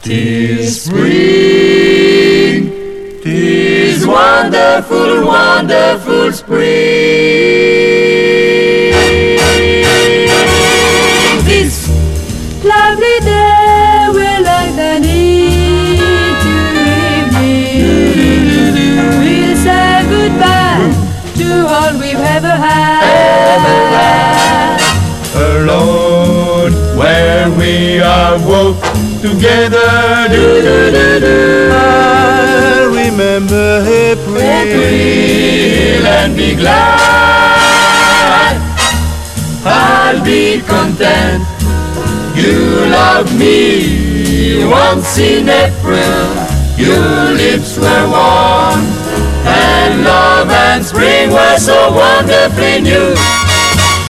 'Tis spring, 'tis wonderful, wonderful spring. This lovely day we're like the need to evening. We'll say goodbye to all we've ever had. Alone where we are woke together, I'll remember April and be glad. I'll be content. You loved me once in April. Your lips were warm, and love and spring were so wonderfully new.